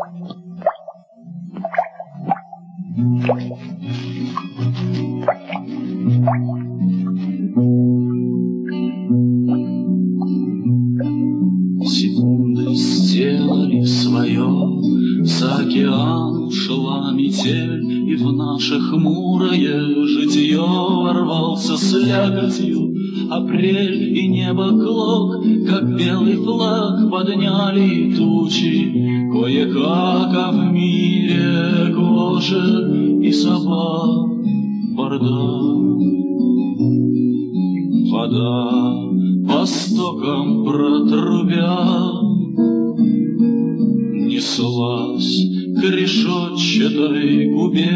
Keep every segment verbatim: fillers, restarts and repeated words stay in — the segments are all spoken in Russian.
Секунды сделали свое, за океан ушла метель, и в наше хмурое житье ворвался слякотью апрель, и небо клок, как белый флаг, подняли тучи. Кое-как, а в мире кожи и собак бардак. Вода по стокам протрубя неслась к решетчатой губе,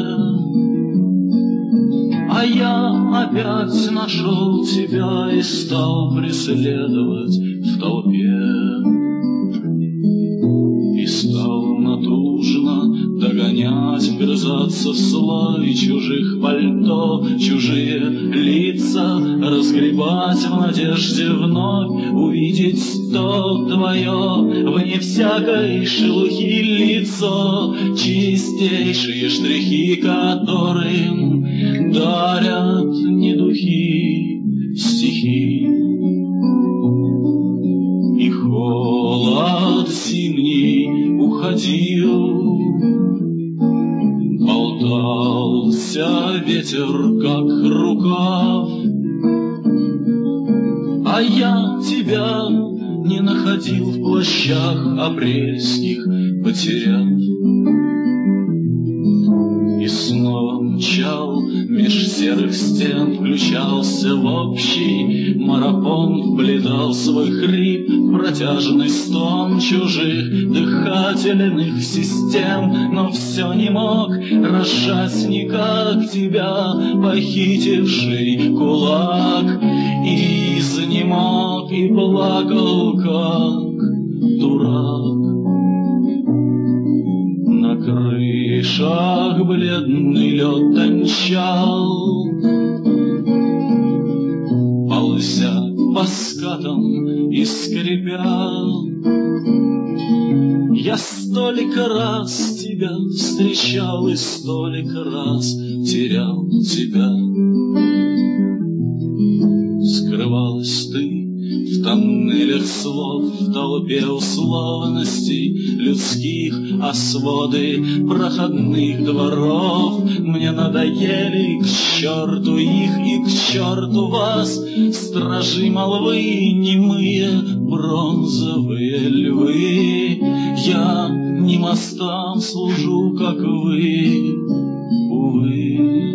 а я опять нашел тебя и стал преследовать в толпе. И стал натужно догонять, вгрызаться в слой чужих пальто, чужие лица разгребать в надежде вновь увидеть то твое, вне всякой шелухи лицо, чистейшие штрихи, которым дарят не духи, стихи. И холод зимний уходил, болтался ветер, как рукав, а я тебя не находил в плащах апрельских, потеряв. И снова мчал меж серых стен, включался в общий марафон, вплетал свой хрип в протяжный стон чужих дыхательных систем, но все не мог разжать никак тебя похитивший кулак, и изнемог и плакал, как дурак. На крышах бледный лед тончал, ползя по скатам и скрипя. Я столько раз тебя встречал и столько раз терял тебя. Скрывалась ты в тоннелях слов, в толпе условностей людских, а своды проходных дворов мне надоели, к черту их и к черту вас, стражи молвы, немые бронзовые львы. Я не мостам служу, как вы, увы.